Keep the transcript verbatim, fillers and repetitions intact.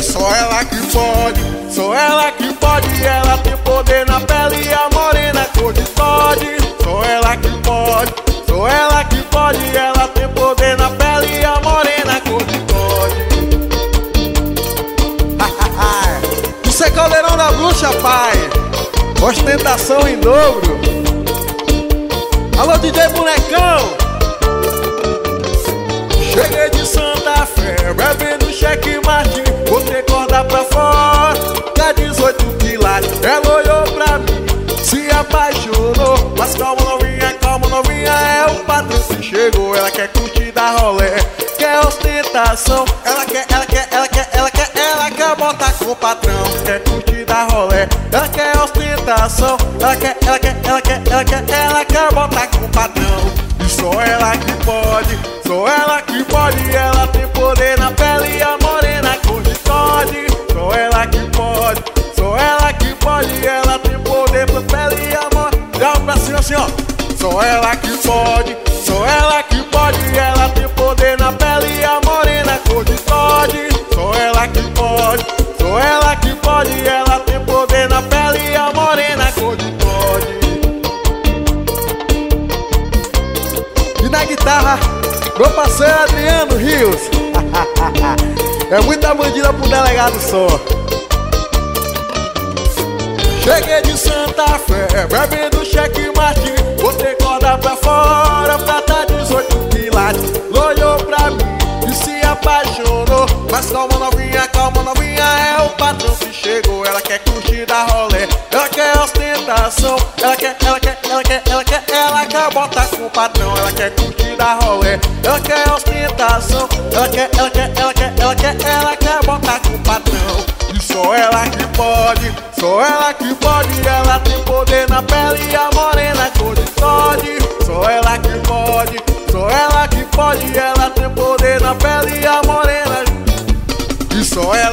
É só ela que pode, só ela que pode. Ela tem poder na pele e a morena cor de Todd. Só ela que pode, só ela que pode. Ela tem poder na pele e a morena cor de Todd. Isso é caldeirão da bruxa, pai. Ostentação em dobro. Alô, D J Bonecão. Cheguei de Santa Fé, bebendo cheque Martin. Botei corda pra fora, tá dezoito quilates. Ela olhou pra mim, se apaixonou. Mas calma novinha, calma novinha, é o patrão que chegou. Ela quer curtir da rolé, quer ostentação. Ela quer, ela quer, ela quer, ela quer, ela quer botar com o patrão. Quer curtir da rolé, ela quer ostentação. Ela quer, ela quer, ela quer, ela quer, ela quer botar com o patrão. E só ela que pode, só ela que pode. Ela tem poder na pele e a morena cor de Todd. Só ela que pode, só ela que pode. Ela tem poder na pele e a morena. Dá um pra cima assim, ó. Só ela que pode, só ela que pode. Ela tem poder na pele e a morena cor de Todd. Só ela que pode, só ela que pode. Ela tem poder na pele e a morena cor de Todd. E na guitarra, meu parceiro Adriano Rios. É muita bandida pro delegado só. Cheguei de Santa Fé, bebendo cheque Martin. Botei corda pra fora, prata dezoito quilates. Olhou pra mim e se apaixonou. Mas calma novinha, calma novinha, é o patrão que chegou. Ela quer curtir da rolé, ela quer ostentação. Ela quer, ela quer, ela quer, ela quer, ela quer botar com o patrão. Ela quer curtir da rolé, ela quer ostentação. Ela quer, ela quer, ela quer, ela quer, ela quer botar com o patrão. E só ela que pode, só ela que pode. Ela tem poder na pele e a morena cor de Todd. Só ela que pode, só ela que pode. Ela tem poder na pele e a morena. E só ela